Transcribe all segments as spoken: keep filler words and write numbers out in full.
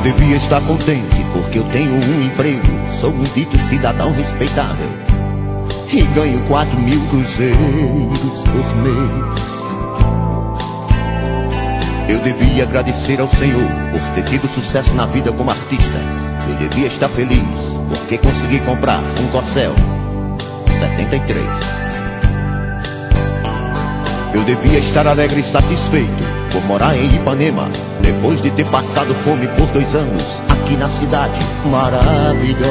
devia estar contente porque eu tenho um emprego, sou um dito cidadão respeitável e ganho quatro mil cruzeiros por mês. Eu devia agradecer ao Senhor por ter tido sucesso na vida como artista. Eu devia estar feliz porque consegui comprar um Corcel setenta e três. Eu devia estar alegre e satisfeito por morar em Ipanema, depois de ter passado fome por dois anos aqui na cidade maravilhosa.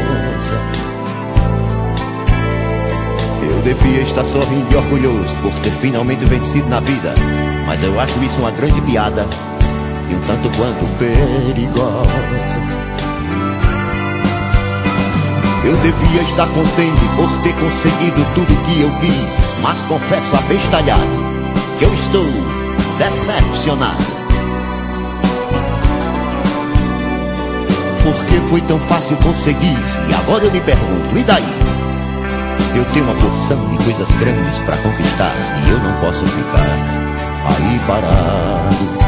Eu devia estar sorrindo e orgulhoso por ter finalmente vencido na vida, mas eu acho isso uma grande piada e um tanto quanto perigosa. Eu devia estar contente por ter conseguido tudo que eu quis, mas confesso abestalhado que eu estou decepcionado. Porque foi tão fácil conseguir e agora eu me pergunto, e daí? Eu tenho uma porção de coisas grandes para conquistar e eu não posso ficar aí parado.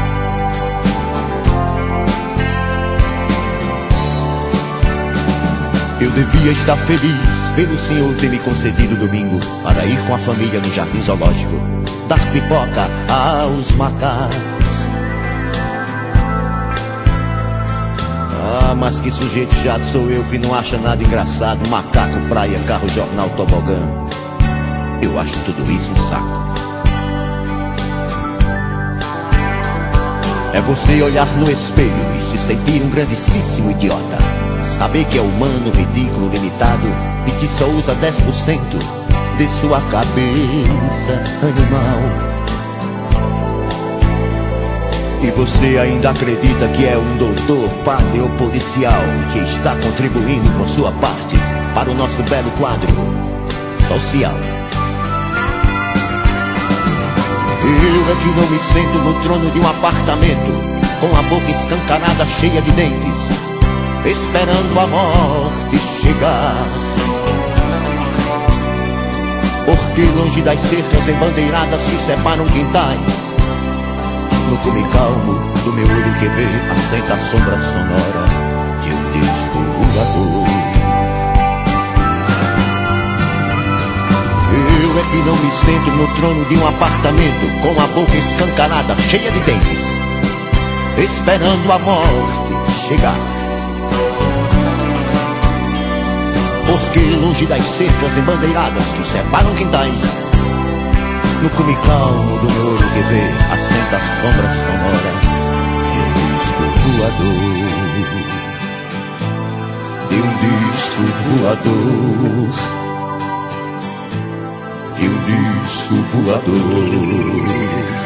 Eu devia estar feliz pelo Senhor ter me concedido domingo para ir com a família no jardim zoológico, dar pipoca aos macacos. Ah, mas que sujeito chato sou eu que não acha nada engraçado. Macaco, praia, carro, jornal, tobogã. Eu acho tudo isso um saco. É você olhar no espelho e se sentir um grandíssimo idiota. Saber que é humano, ridículo, limitado e que só usa dez por cento de sua cabeça animal. E você ainda acredita que é um doutor, padre ou policial que está contribuindo com sua parte para o nosso belo quadro social. Eu é que não me sento no trono de um apartamento com a boca escancarada cheia de dentes, esperando a morte chegar. Porque longe das cercas embandeiradas que separam quintais, no cume calmo do meu olho que vê, assenta a sombra sonora de um disco voador. Eu é que não me sento no trono de um apartamento com a boca escancarada, cheia de dentes, esperando a morte chegar. Porque longe das cercas embandeiradas que separam quintais, no cume calmo do meu olho que vê, assenta a sombra sonora de um disco voador. De um disco voador. De um disco voador.